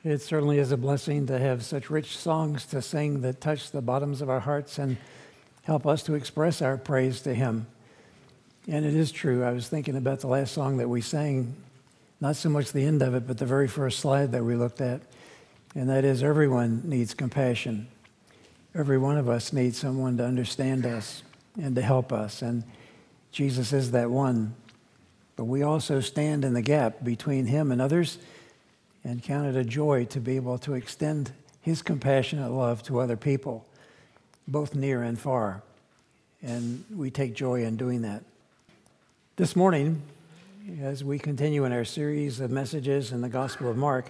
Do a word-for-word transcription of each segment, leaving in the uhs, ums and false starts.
It certainly is a blessing to have such rich songs to sing that touch the bottoms of our hearts and help us to express our praise to Him. And it is true. I was thinking about the last song that we sang, not so much the end of it, but the very first slide that we looked at. And that is, everyone needs compassion. Every one of us needs someone to understand us and to help us. And Jesus is that one. But we also stand in the gap between Him and others, and count it a joy to be able to extend His compassionate love to other people, both near and far. And we take joy in doing that. This morning, as we continue in our series of messages in the Gospel of Mark,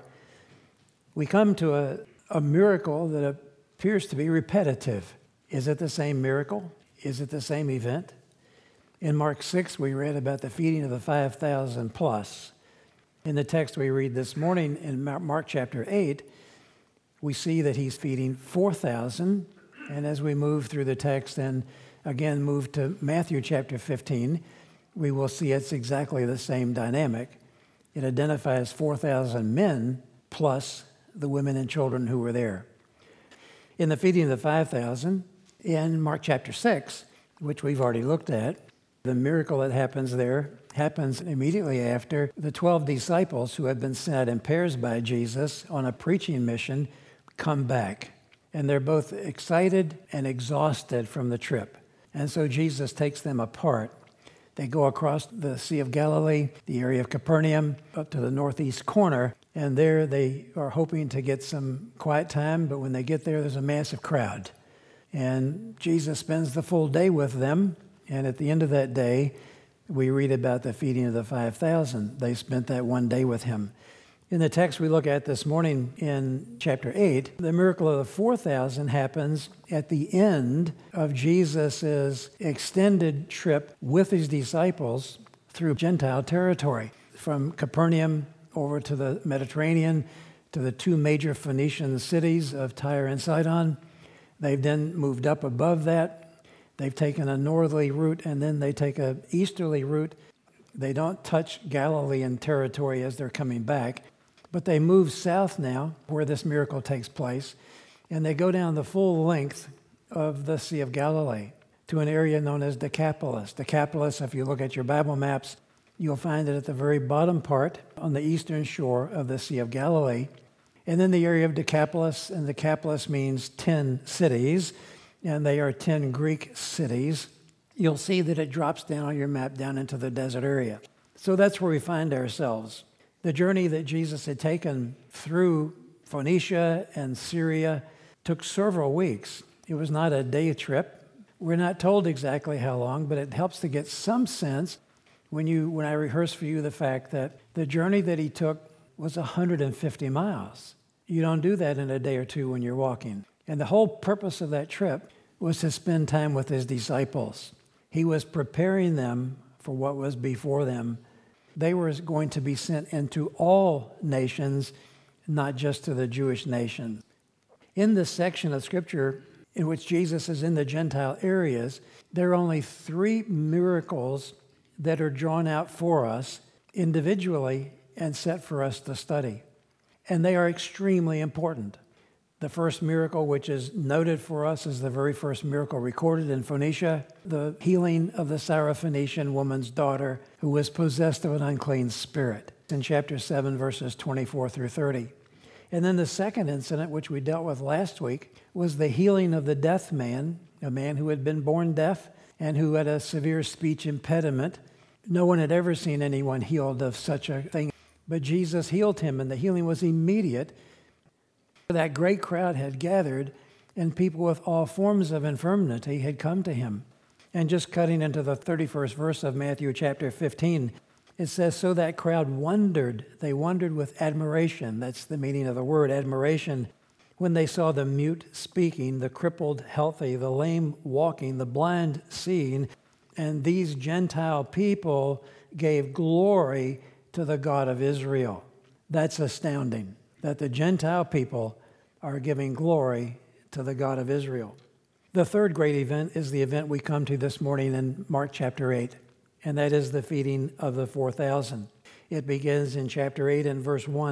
we come to a, a miracle that appears to be repetitive. Is it the same miracle? Is it the same event? In Mark six, we read about the feeding of the five thousand plus. In the text we read this morning in Mark chapter eight, we see that He's feeding four thousand. And as we move through the text and again move to Matthew chapter fifteen, we will see it's exactly the same dynamic. It identifies four thousand men plus the women and children who were there. In the feeding of the five thousand, in Mark chapter six, which we've already looked at, the miracle that happens there happens immediately after the twelve disciples who had been sent out in pairs by Jesus on a preaching mission come back. And they're both excited and exhausted from the trip. And so Jesus takes them apart. They go across the Sea of Galilee, the area of Capernaum, up to the northeast corner. And there they are hoping to get some quiet time. But when they get there, there's a massive crowd. And Jesus spends the full day with them. And at the end of that day, we read about the feeding of the five thousand. They spent that one day with Him. In the text we look at this morning in chapter eight, the miracle of the four thousand happens at the end of Jesus' extended trip with His disciples through Gentile territory, from Capernaum over to the Mediterranean, to the two major Phoenician cities of Tyre and Sidon. They've then moved up above that. They've taken a northerly route, and then they take an easterly route. They don't touch Galilean territory as they're coming back, but they move south now, where this miracle takes place, and they go down the full length of the Sea of Galilee to an area known as Decapolis. Decapolis, if you look at your Bible maps, you'll find it at the very bottom part on the eastern shore of the Sea of Galilee. And then the area of Decapolis, and Decapolis means ten cities, and they are ten Greek cities. You'll see that it drops down on your map down into the desert area. So that's where we find ourselves. The journey that Jesus had taken through Phoenicia and Syria took several weeks. It was not a day trip. We're not told exactly how long, but it helps to get some sense when you when I rehearse for you the fact that the journey that He took was one hundred fifty miles. You don't do that in a day or two when you're walking. And the whole purpose of that trip was to spend time with His disciples. He was preparing them for what was before them. They were going to be sent into all nations, not just to the Jewish nation. In this section of Scripture in which Jesus is in the Gentile areas, there are only three miracles that are drawn out for us individually and set for us to study. And they are extremely important. The first miracle, which is noted for us, is the very first miracle recorded in Phoenicia, the healing of the Syrophoenician woman's daughter who was possessed of an unclean spirit, in chapter seven, verses twenty-four through thirty. And then the second incident, which we dealt with last week, was the healing of the deaf man, a man who had been born deaf and who had a severe speech impediment. No one had ever seen anyone healed of such a thing, but Jesus healed him, and the healing was immediate. That great crowd had gathered, and people with all forms of infirmity had come to Him. And just cutting into the thirty-first verse of Matthew chapter fifteen, it says, so that crowd wondered. They wondered with admiration. That's the meaning of the word, admiration. When they saw the mute speaking, the crippled healthy, the lame walking, the blind seeing, and these Gentile people gave glory to the God of Israel. That's astounding, that the Gentile people are giving glory to the God of Israel. The third great event is the event we come to this morning in Mark chapter eight, and that is the feeding of the four thousand. It begins in chapter eight and verse one.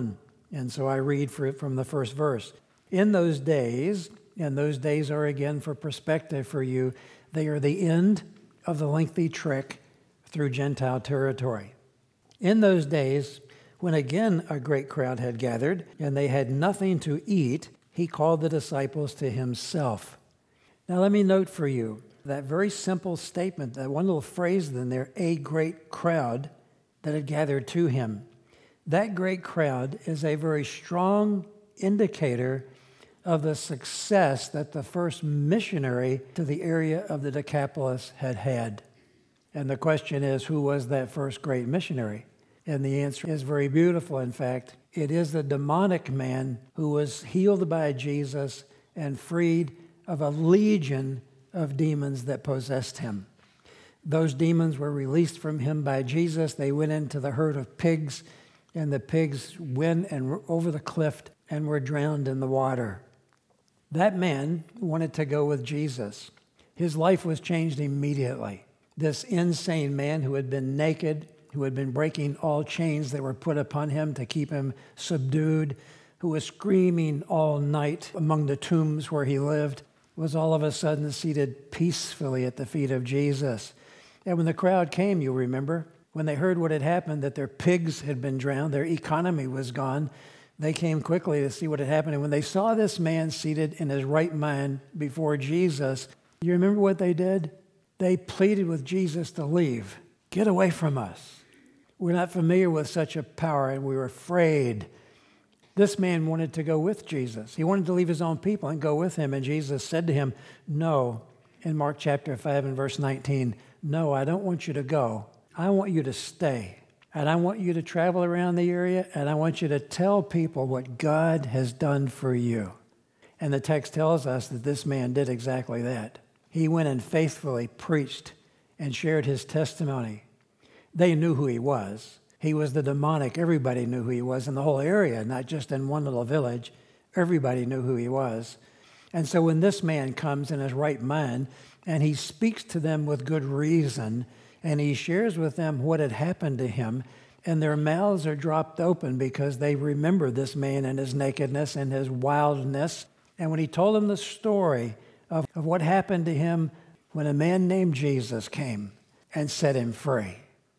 And so I read for, from the first verse. In those days, and those days are again for perspective for you, they are the end of the lengthy trek through Gentile territory. In those days, when again a great crowd had gathered, and they had nothing to eat, he called the disciples to himself. Now let me note for you that very simple statement, that one little phrase in there, a great crowd that had gathered to him. That great crowd is a very strong indicator of the success that the first missionary to the area of the Decapolis had had. And the question is, who was that first great missionary? And the answer is very beautiful, in fact. It is the demonic man who was healed by Jesus and freed of a legion of demons that possessed him. Those demons were released from him by Jesus. They went into the herd of pigs, and the pigs went and over the cliff and were drowned in the water. That man wanted to go with Jesus. His life was changed immediately. This insane man who had been naked, who had been breaking all chains that were put upon him to keep him subdued, who was screaming all night among the tombs where he lived, was all of a sudden seated peacefully at the feet of Jesus. And when the crowd came, you remember, when they heard what had happened, that their pigs had been drowned, their economy was gone, they came quickly to see what had happened. And when they saw this man seated in his right mind before Jesus, you remember what they did? They pleaded with Jesus to leave. Get away from us. We're not familiar with such a power, and we were afraid. This man wanted to go with Jesus. He wanted to leave his own people and go with him. And Jesus said to him, no, in Mark chapter five and verse nineteen, no, I don't want you to go. I want you to stay. And I want you to travel around the area, and I want you to tell people what God has done for you. And the text tells us that this man did exactly that. He went and faithfully preached and shared his testimony. They knew who he was. He was the demonic. Everybody knew who he was in the whole area, not just in one little village. Everybody knew who he was. And so when this man comes in his right mind and he speaks to them with good reason, and he shares with them what had happened to him, and their mouths are dropped open because they remember this man and his nakedness and his wildness. And when he told them the story of, of what happened to him when a man named Jesus came and set him free,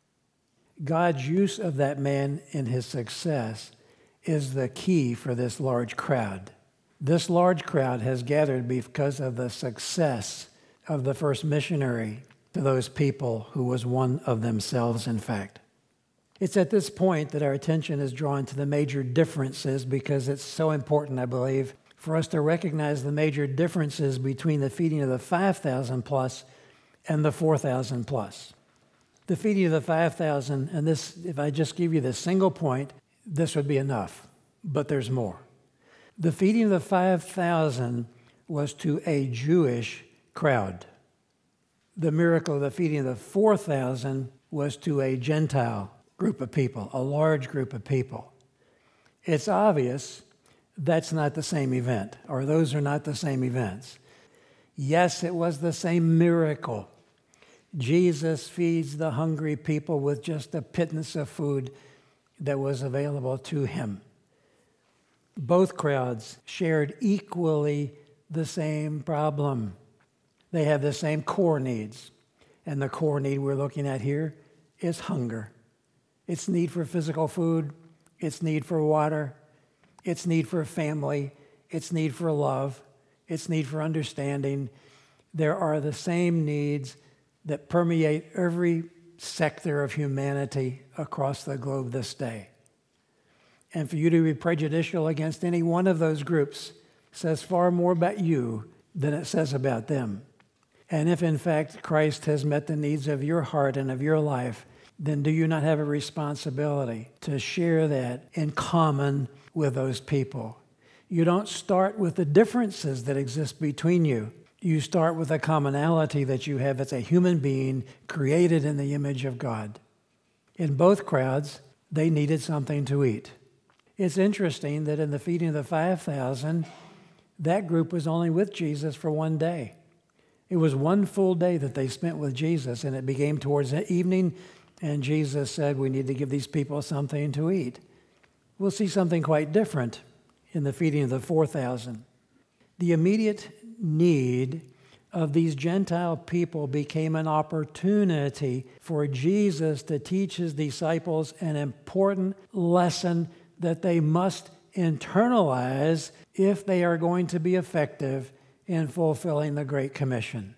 God's use of that man in his success is the key for this large crowd. This large crowd has gathered because of the success of the first missionary to those people who was one of themselves, in fact. It's at this point that our attention is drawn to the major differences, because it's so important, I believe, for us to recognize the major differences between the feeding of the five thousand plus and the four thousand plus. The feeding of the five thousand, and this, if I just give you this single point, this would be enough, but there's more. The feeding of the five thousand was to a Jewish crowd. The miracle of the feeding of the four thousand was to a Gentile group of people, a large group of people. It's obvious that's not the same event, or those are not the same events. Yes, it was the same miracle. Jesus feeds the hungry people with just a pittance of food that was available to him. Both crowds shared equally the same problem. They have the same core needs. And the core need we're looking at here is hunger. It's need for physical food. It's need for water. It's need for family. It's need for love. It's need for understanding. There are the same needs that permeate every sector of humanity across the globe this day. And for you to be prejudicial against any one of those groups says far more about you than it says about them. And if, in fact, Christ has met the needs of your heart and of your life, then do you not have a responsibility to share that in common with those people? You don't start with the differences that exist between you. You start with a commonality that you have as a human being created in the image of God. In both crowds, they needed something to eat. It's interesting that in the feeding of the five thousand, that group was only with Jesus for one day. It was one full day that they spent with Jesus, and it became towards the evening, and Jesus said, we need to give these people something to eat. we'll see something quite different in the feeding of the four thousand. The immediate need of these Gentile people became an opportunity for Jesus to teach his disciples an important lesson that they must internalize if they are going to be effective in fulfilling the Great Commission.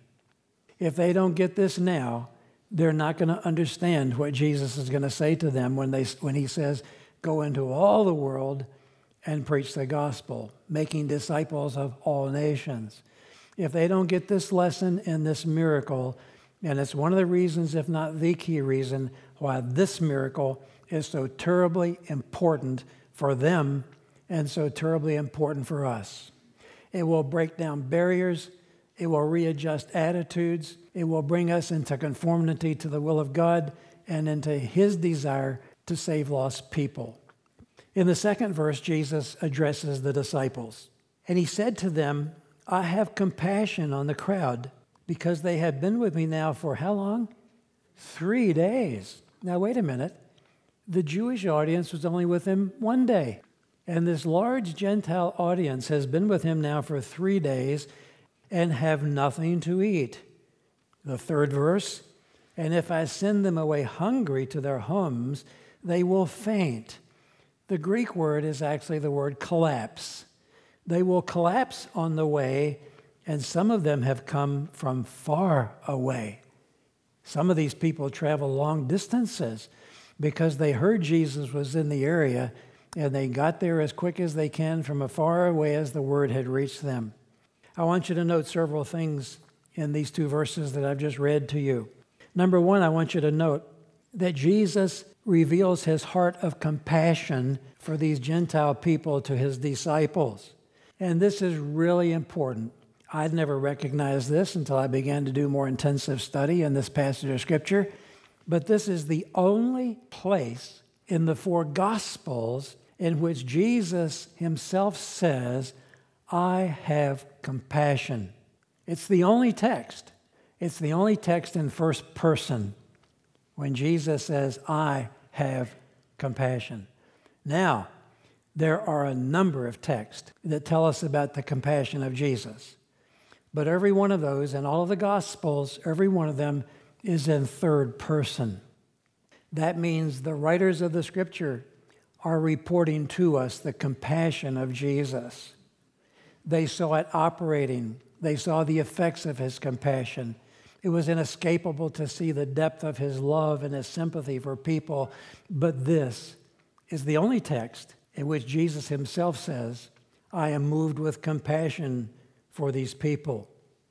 If they don't get this now, they're not going to understand what Jesus is going to say to them when they when he says, "Go into all the world and preach the gospel, making disciples of all nations." If they don't get this lesson and this miracle, and it's one of the reasons, if not the key reason, why this miracle is so terribly important for them and so terribly important for us. It will break down barriers. It will readjust attitudes. It will bring us into conformity to the will of God and into his desire to save lost people. In the second verse, Jesus addresses the disciples. And he said to them, "I have compassion on the crowd because they have been with me now for how long? Three days." Now, wait a minute. The Jewish audience was only with him one day. And this large Gentile audience has been with him now for three days and have nothing to eat. The third verse, "And if I send them away hungry to their homes, they will faint." The Greek word is actually the word collapse. They will collapse on the way, and some of them have come from far away. Some of these people travel long distances because they heard Jesus was in the area, and they got there as quick as they can from as far away as the word had reached them. I want you to note several things in these two verses that I've just read to you. Number one, I want you to note that Jesus reveals his heart of compassion for these Gentile people to his disciples. And this is really important. I'd never recognized this until I began to do more intensive study in this passage of Scripture. But this is the only place in the four Gospels in which Jesus himself says, "I have compassion." It's the only text. It's the only text in first person when Jesus says, "I have compassion." Now, there are a number of texts that tell us about the compassion of Jesus. But every one of those, and all of the Gospels, every one of them is in third person. That means the writers of the Scripture are reporting to us the compassion of Jesus. They saw it operating. They saw the effects of his compassion. It was inescapable to see the depth of his love and his sympathy for people. But this is the only text in which Jesus himself says, "I am moved with compassion for these people."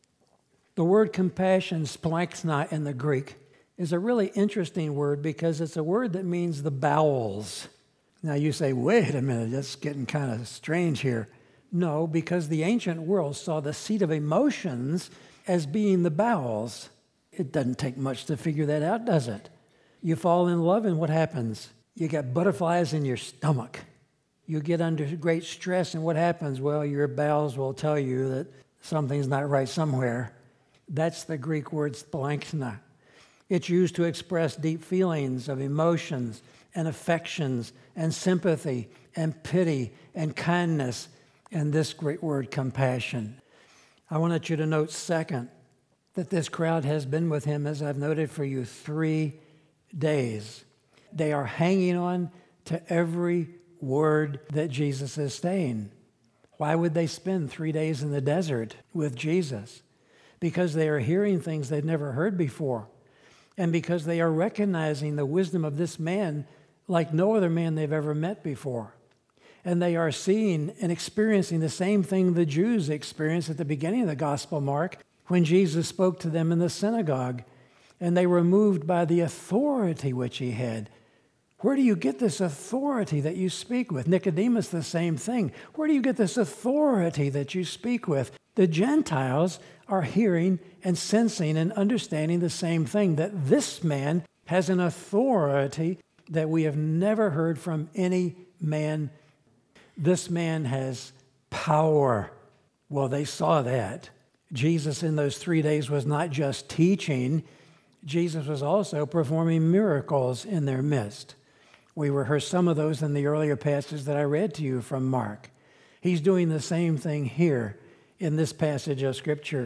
The word compassion, splanchna in the Greek, is a really interesting word because it's a word that means the bowels. Now you say, wait a minute, that's getting kind of strange here. No, because the ancient world saw the seat of emotions as being the bowels. It doesn't take much to figure that out, does it? You fall in love and what happens? You get butterflies in your stomach. You get under great stress and what happens? Well, your bowels will tell you that something's not right somewhere. That's the Greek word splanchna. It's used to express deep feelings of emotions and affections and sympathy and pity and kindness and this great word, compassion. I wanted you to note, second, that this crowd has been with him, as I've noted for you, three days. They are hanging on to every word that Jesus is saying. Why would they spend three days in the desert with Jesus? Because they are hearing things they've never heard before. And because they are recognizing the wisdom of this man like no other man they've ever met before. And they are seeing and experiencing the same thing the Jews experienced at the beginning of the Gospel, Mark, when Jesus spoke to them in the synagogue. And they were moved by the authority which he had. Where do you get this authority that you speak with? Nicodemus, the same thing. Where do you get this authority that you speak with? The Gentiles are hearing and sensing and understanding the same thing, that this man has an authority that we have never heard from any man. This man has power. Well, they saw that. Jesus in those three days was not just teaching. Jesus was also performing miracles in their midst. We rehearsed some of those in the earlier passages that I read to you from Mark. He's doing the same thing here in this passage of Scripture.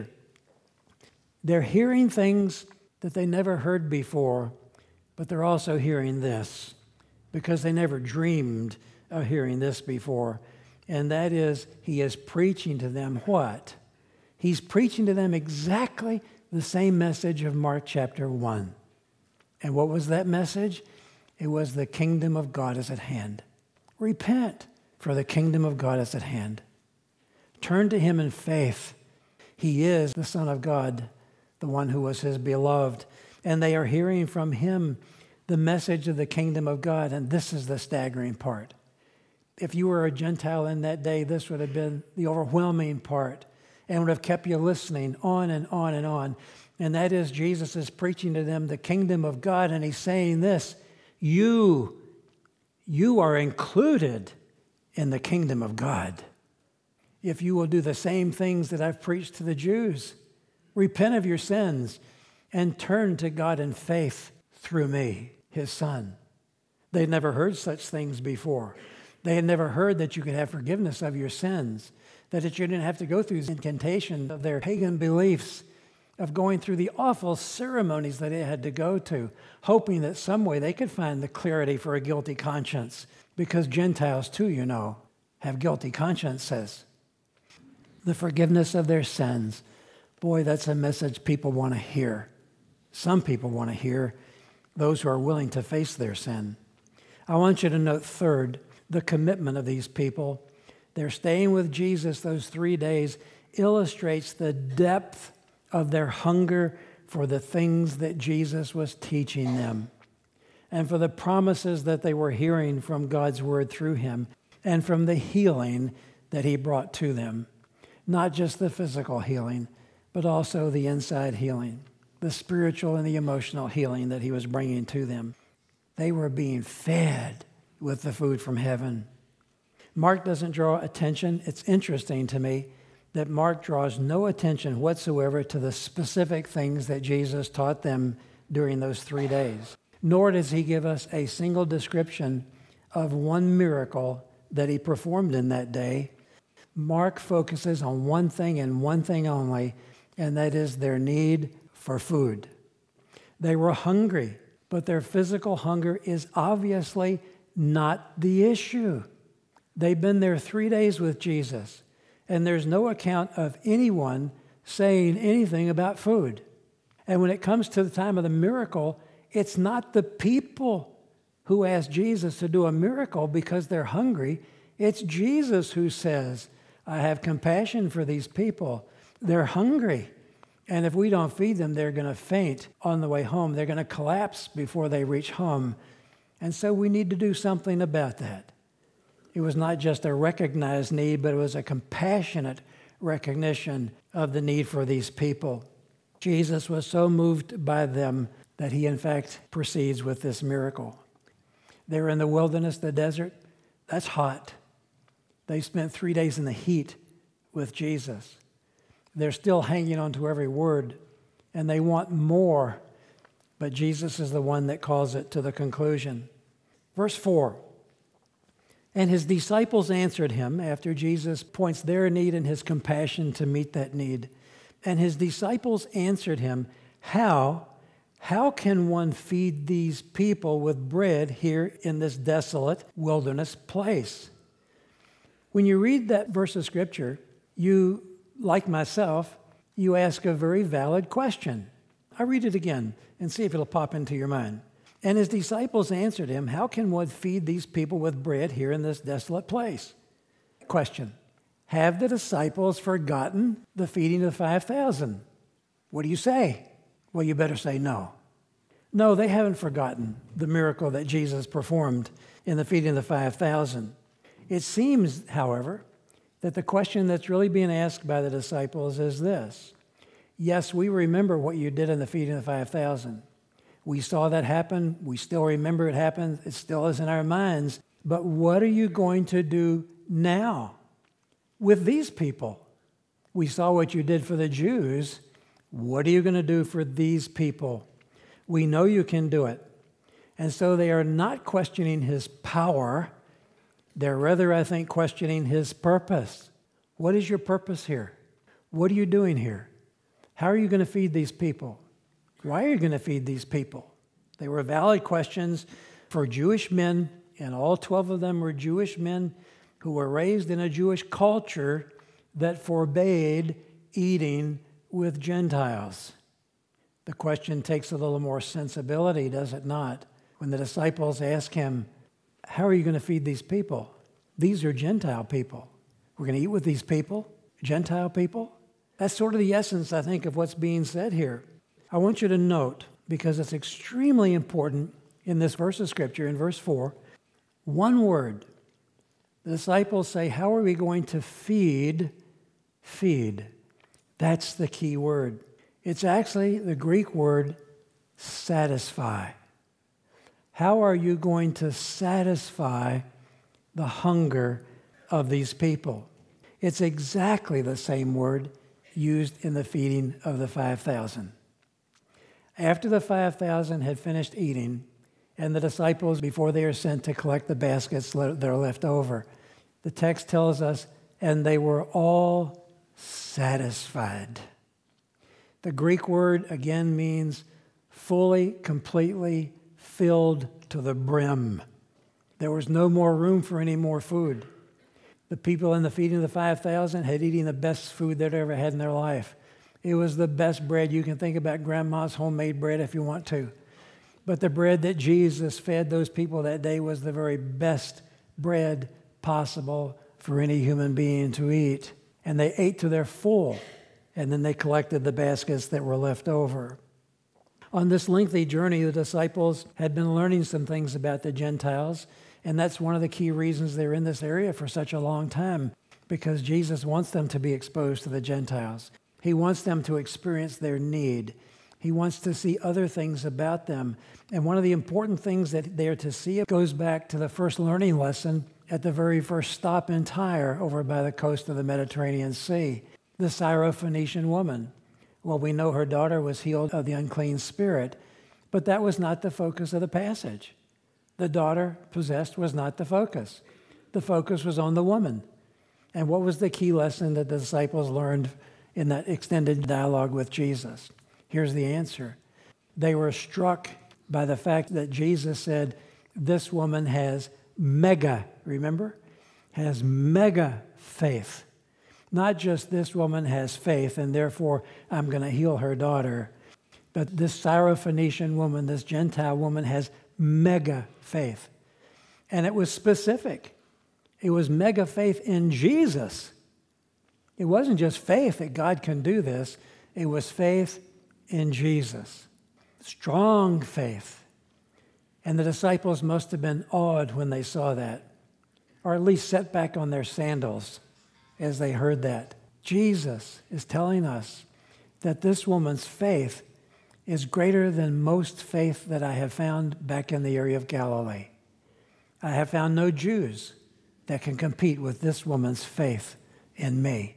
They're hearing things that they never heard before, but they're also hearing this because they never dreamed of hearing this before. And that is, he is preaching to them what? He's preaching to them exactly the same message of Mark chapter one. And what was that message? It was the kingdom of God is at hand. Repent, for the kingdom of God is at hand. Turn to him in faith. He is the Son of God, the one who was his beloved. And they are hearing from him the message of the kingdom of God. And this is the staggering part. If you were a Gentile in that day, this would have been the overwhelming part and would have kept you listening on and on and on. And that is, Jesus is preaching to them the kingdom of God, and he's saying this, you, you are included in the kingdom of God. If you will do the same things that I've preached to the Jews, repent of your sins and turn to God in faith through me, his Son. They'd never heard such things before. They had never heard that you could have forgiveness of your sins, that you didn't have to go through the incantation of their pagan beliefs, of going through the awful ceremonies that they had to go to, hoping that some way they could find the clarity for a guilty conscience, because Gentiles too, you know, have guilty consciences. The forgiveness of their sins. Boy, that's a message people want to hear. Some people want to hear, those who are willing to face their sin. I want you to note, third, the commitment of these people. They're staying with Jesus those three days illustrates the depth of their hunger for the things that Jesus was teaching them and for the promises that they were hearing from God's word through him and from the healing that he brought to them. Not just the physical healing, but also the inside healing, the spiritual and the emotional healing that he was bringing to them. They were being fed with the food from heaven. Mark doesn't draw attention. It's interesting to me that Mark draws no attention whatsoever to the specific things that Jesus taught them during those three days. Nor does he give us a single description of one miracle that he performed in that day. Mark focuses on one thing and one thing only, and that is their need for food. They were hungry, but their physical hunger is obviously not the issue. They've been there three days with Jesus, and there's no account of anyone saying anything about food. And when it comes to the time of the miracle, it's not the people who ask Jesus to do a miracle because they're hungry. It's Jesus who says, I have compassion for these people. They're hungry. And if we don't feed them, they're going to faint on the way home. They're going to collapse before they reach home. And so we need to do something about that. It was not just a recognized need, but it was a compassionate recognition of the need for these people. Jesus was so moved by them that he, in fact, proceeds with this miracle. They were in the wilderness, the desert. That's hot. They spent three days in the heat with Jesus. They're still hanging on to every word, and they want more. But Jesus is the one that calls it to the conclusion. Verse four, and his disciples answered him after Jesus points their need and his compassion to meet that need. And his disciples answered him, how, how can one feed these people with bread here in this desolate wilderness place? When you read that verse of Scripture, you, like myself, you ask a very valid question. I'll read it again and see if it'll pop into your mind. And his disciples answered him, how can one feed these people with bread here in this desolate place? Question, have the disciples forgotten the feeding of five thousand? What do you say? Well, you better say no. No, they haven't forgotten the miracle that Jesus performed in the feeding of the five thousand. It seems, however, that the question that's really being asked by the disciples is this. Yes, we remember what you did in the feeding of the five thousand. We saw that happen. We still remember it happened. It still is in our minds. But what are you going to do now with these people? We saw what you did for the Jews. What are you going to do for these people? We know you can do it. And so they are not questioning his power. They're rather, I think, questioning his purpose. What is your purpose here? What are you doing here? How are you going to feed these people? Why are you going to feed these people? They were valid questions for Jewish men, and all twelve of them were Jewish men who were raised in a Jewish culture that forbade eating with Gentiles. The question takes a little more sensibility, does it not? When the disciples ask him, how are you going to feed these people? These are Gentile people. We're going to eat with these people, Gentile people? That's sort of the essence, I think, of what's being said here. I want you to note, because it's extremely important in this verse of Scripture, in verse four, one word. The disciples say, how are we going to feed? Feed. That's the key word. It's actually the Greek word satisfy. How are you going to satisfy the hunger of these people? It's exactly the same word used in the feeding of the five thousand. After the five thousand had finished eating, and the disciples, before they are sent to collect the baskets that are left over, the text tells us, and they were all satisfied. The Greek word again means fully, completely filled to the brim. There was no more room for any more food. The people in the feeding of the five thousand had eaten the best food they'd ever had in their life. It was the best bread. You can think about grandma's homemade bread if you want to. But the bread that Jesus fed those people that day was the very best bread possible for any human being to eat. And they ate to their full, and then they collected the baskets that were left over. On this lengthy journey, the disciples had been learning some things about the Gentiles, and that's one of the key reasons they're in this area for such a long time, because Jesus wants them to be exposed to the Gentiles. He wants them to experience their need. He wants to see other things about them. And one of the important things that they are to see goes back to the first learning lesson at the very first stop in Tyre over by the coast of the Mediterranean Sea, the Syrophoenician woman. Well, we know her daughter was healed of the unclean spirit, but that was not the focus of the passage. The daughter possessed was not the focus. The focus was on the woman. And what was the key lesson that the disciples learned in that extended dialogue with Jesus? Here's the answer. They were struck by the fact that Jesus said, this woman has mega, remember? Has mega faith. Not just this woman has faith and therefore I'm going to heal her daughter, but this Syrophoenician woman, this Gentile woman has mega faith. And it was specific. It was mega faith in Jesus. It wasn't just faith that God can do this. It was faith in Jesus. Strong faith. And the disciples must have been awed when they saw that, or at least set back on their sandals as they heard that. Jesus is telling us that this woman's faith is greater than most faith that I have found back in the area of Galilee. I have found no Jews that can compete with this woman's faith in me.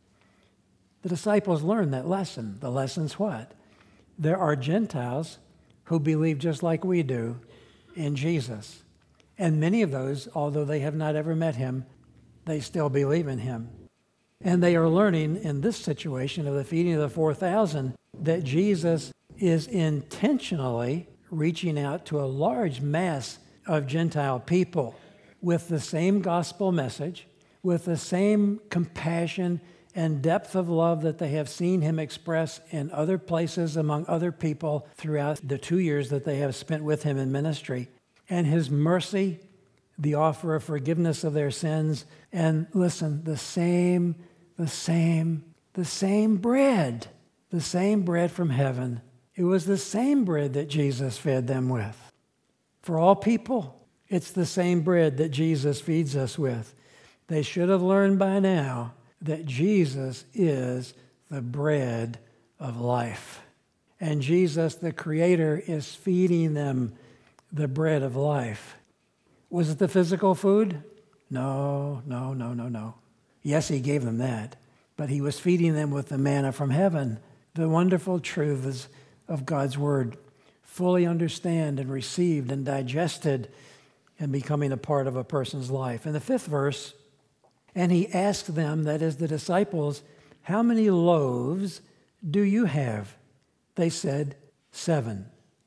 The disciples learned that lesson. The lesson's what? There are Gentiles who believe just like we do in Jesus. And many of those, although they have not ever met him, they still believe in him. And they are learning in this situation of the feeding of the four thousand that Jesus is intentionally reaching out to a large mass of Gentile people with the same gospel message, with the same compassion and depth of love that they have seen him express in other places among other people throughout the two years that they have spent with him in ministry. And his mercy, the offer of forgiveness of their sins, and listen, the same, the same, the same bread, the same bread from heaven. It was the same bread that Jesus fed them with. For all people, it's the same bread that Jesus feeds us with. They should have learned by now that Jesus is the bread of life. And Jesus, the Creator, is feeding them the bread of life. Was it the physical food? No, no, no, no, no. Yes, he gave them that, but he was feeding them with the manna from heaven, the wonderful truths of God's Word, fully understand and received and digested and becoming a part of a person's life. In the fifth verse, and he asked them, that is the disciples, how many loaves do you have? They said, seven.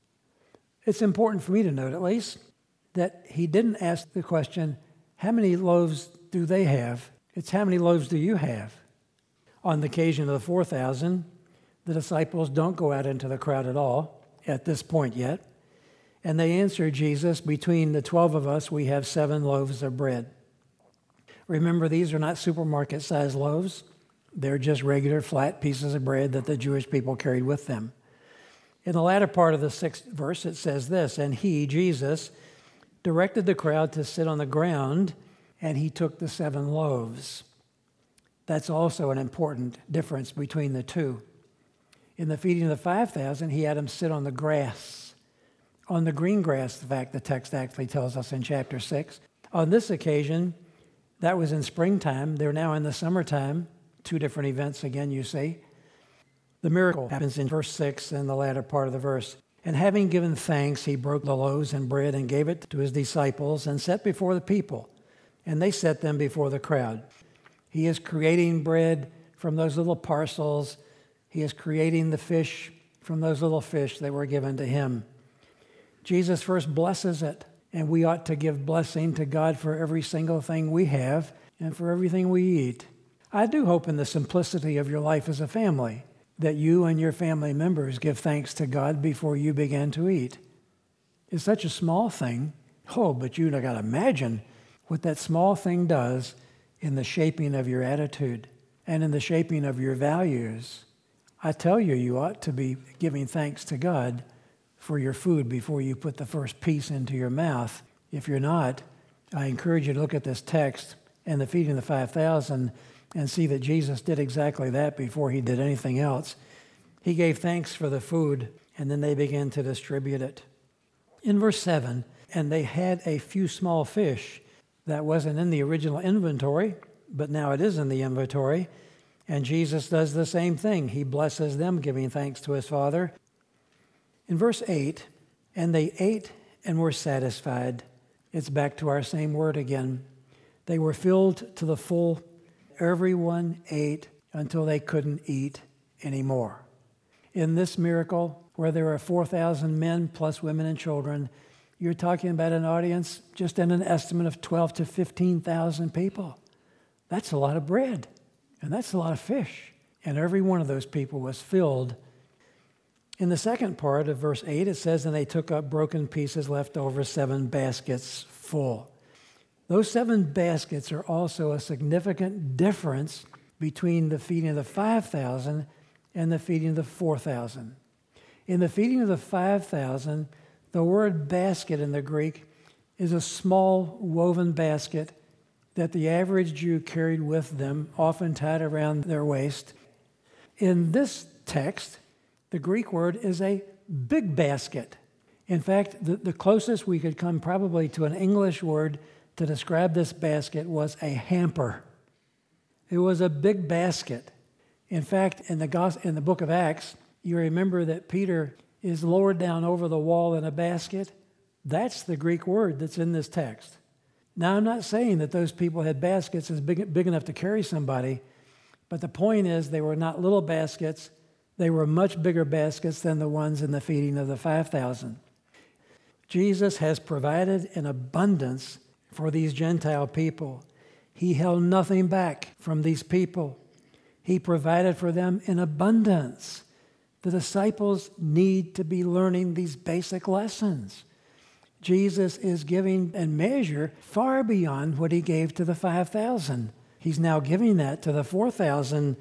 It's important for me to note, at least, that he didn't ask the question, how many loaves do they have? It's how many loaves do you have? On the occasion of the four thousand, the disciples don't go out into the crowd at all at this point yet. And they answer Jesus, between the twelve of us, we have seven loaves of bread. Remember, these are not supermarket-sized loaves. They're just regular flat pieces of bread that the Jewish people carried with them. In the latter part of the sixth verse, it says this, and he, Jesus, directed the crowd to sit on the ground, and he took the seven loaves. That's also an important difference between the two. In the feeding of the five thousand, he had them sit on the grass, on the green grass, in fact, the text actually tells us in chapter six. On this occasion, that was in springtime. They're now in the summertime. Two different events again, you see. The miracle happens in verse six in the latter part of the verse. And having given thanks, he broke the loaves and bread and gave it to his disciples and set before the people. And they set them before the crowd. He is creating bread from those little parcels. He is creating the fish from those little fish that were given to him. Jesus first blesses it, and we ought to give blessing to God for every single thing we have and for everything we eat. I do hope in the simplicity of your life as a family that you and your family members give thanks to God before you begin to eat. It's such a small thing. Oh, but you got to imagine what that small thing does in the shaping of your attitude and in the shaping of your values. I tell you, you ought to be giving thanks to God for your food before you put the first piece into your mouth. If you're not, I encourage you to look at this text and the feeding of the five thousand and see that Jesus did exactly that before he did anything else. He gave thanks for the food, and then they began to distribute it. In verse seven, and they had a few small fish. That wasn't in the original inventory, but now it is in the inventory. And Jesus does the same thing. He blesses them, giving thanks to his Father. In verse eight, and they ate and were satisfied. It's back to our same word again. They were filled to the full. Everyone ate until they couldn't eat anymore. In this miracle, where there are four thousand men plus women and children, you're talking about an audience just in an estimate of twelve to fifteen thousand people. That's a lot of bread, and that's a lot of fish. And every one of those people was filled. In the second part of verse eight, it says, and they took up broken pieces left over, seven baskets full. Those seven baskets are also a significant difference between the feeding of the five thousand and the feeding of the four thousand. In the feeding of the five thousand, the word basket in the Greek is a small woven basket that the average Jew carried with them, often tied around their waist. In this text, the Greek word is a big basket. In fact, the, the closest we could come probably to an English word to describe this basket was a hamper. It was a big basket. In fact, in the gospel, in the book of Acts, you remember that Peter is lowered down over the wall in a basket. That's the Greek word that's in this text. Now, I'm not saying that those people had baskets as big, big enough to carry somebody, but the point is they were not little baskets. They were much bigger baskets than the ones in the feeding of the five thousand. Jesus has provided an abundance for these Gentile people. He held nothing back from these people. He provided for them in abundance. The disciples need to be learning these basic lessons. Jesus is giving a measure far beyond what he gave to the five thousand. He's now giving that to the four thousand.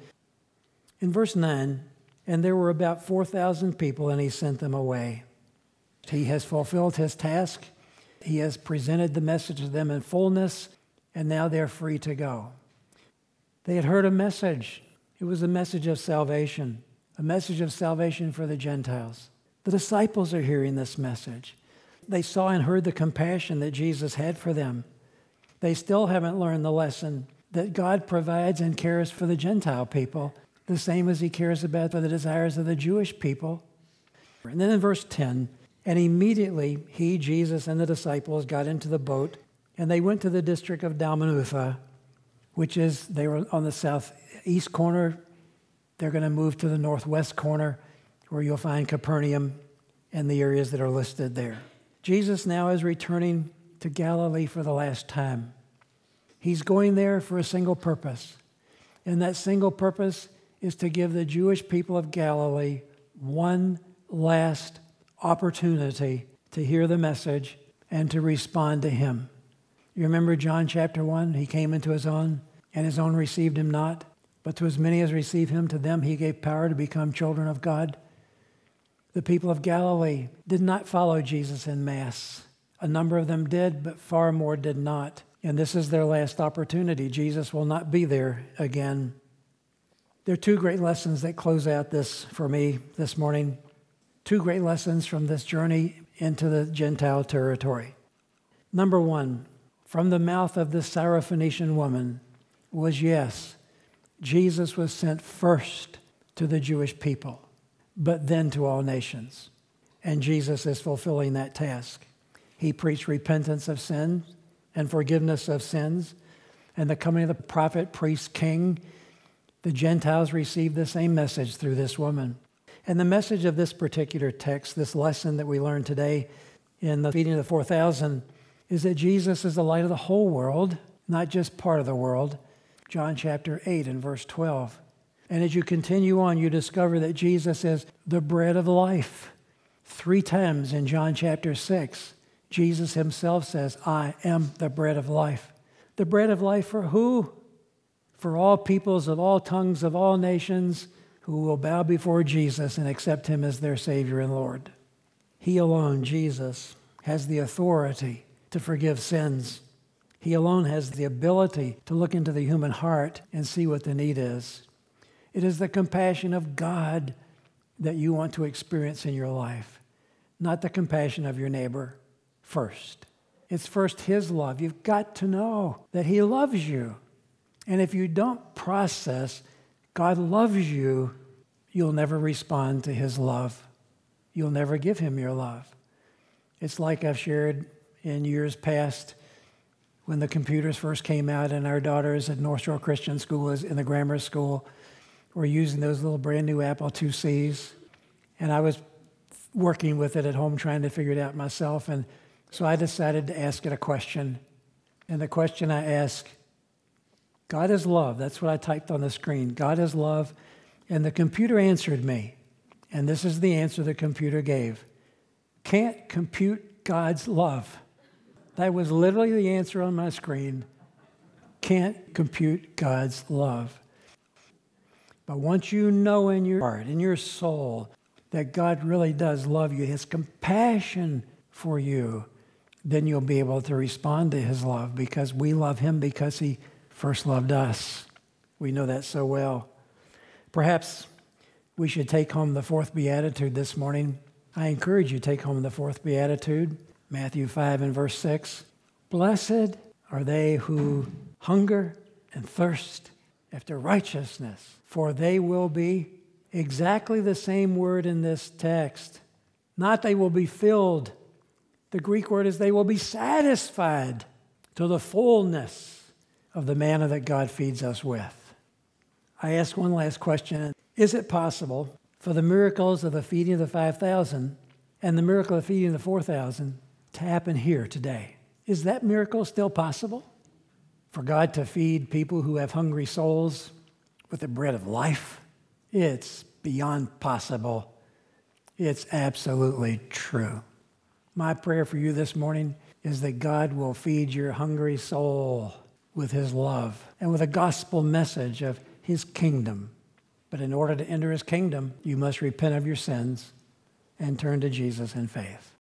In verse nine, and there were about four thousand people, and he sent them away. He has fulfilled his task. He has presented the message to them in fullness, and now they're free to go. They had heard a message. It was a message of salvation, a message of salvation for the Gentiles. The disciples are hearing this message. They saw and heard the compassion that Jesus had for them. They still haven't learned the lesson that God provides and cares for the Gentile people, the same as he cares about for the desires of the Jewish people. And then in verse ten, And immediately he, Jesus, and the disciples got into the boat, and they went to the district of Dalmanutha, which is, they were on the southeast corner. They're going to move to the northwest corner, where you'll find Capernaum and the areas that are listed there. Jesus now is returning to Galilee for the last time. He's going there for a single purpose, and that single purpose is to give the Jewish people of Galilee one last opportunity to hear the message and to respond to him. You remember John chapter one? He came into his own, and his own received him not. But to as many as received him, to them he gave power to become children of God. The people of Galilee did not follow Jesus en masse. A number of them did, but far more did not. And this is their last opportunity. Jesus will not be there again. There are two great lessons that close out this for me this morning. Two great lessons from this journey into the Gentile territory. Number one, from the mouth of this Syrophoenician woman was, yes, Jesus was sent first to the Jewish people, but then to all nations. And Jesus is fulfilling that task. He preached repentance of sin and forgiveness of sins, and the coming of the prophet, priest, king. The Gentiles received the same message through this woman. And the message of this particular text, this lesson that we learned today in the feeding of the four thousand, is that Jesus is the light of the whole world, not just part of the world. John chapter eight and verse twelve. And as you continue on, you discover that Jesus is the bread of life. Three times in John chapter six, Jesus himself says, I am the bread of life. The bread of life for who? For all peoples of all tongues of all nations who will bow before Jesus and accept him as their Savior and Lord. He alone, Jesus, has the authority to forgive sins. He alone has the ability to look into the human heart and see what the need is. It is the compassion of God that you want to experience in your life, not the compassion of your neighbor first. It's first his love. You've got to know that he loves you. And if you don't process God loves you, you'll never respond to his love. You'll never give him your love. It's like I've shared in years past when the computers first came out and our daughters at North Shore Christian School, in the grammar school, were using those little brand new Apple two C's. And I was working with it at home trying to figure it out myself. And so I decided to ask it a question. And the question I asked, God is love. That's what I typed on the screen. God is love. And the computer answered me. And this is the answer the computer gave. Can't compute God's love. That was literally the answer on my screen. Can't compute God's love. But once you know in your heart, in your soul, that God really does love you, his compassion for you, then you'll be able to respond to his love because we love him because he first loved us. We know that so well. Perhaps we should take home the fourth beatitude this morning. I encourage you to take home the fourth beatitude, Matthew five and verse six. Blessed are they who hunger and thirst after righteousness, for they will be exactly the same word in this text. Not they will be filled. The Greek word is they will be satisfied to the fullness of the manna that God feeds us with. I ask one last question. Is it possible for the miracles of the feeding of the five thousand and the miracle of feeding the four thousand to happen here today? Is that miracle still possible? For God to feed people who have hungry souls with the bread of life? It's beyond possible. It's absolutely true. My prayer for you this morning is that God will feed your hungry soul with his love and with a gospel message of his kingdom. But in order to enter his kingdom, you must repent of your sins and turn to Jesus in faith.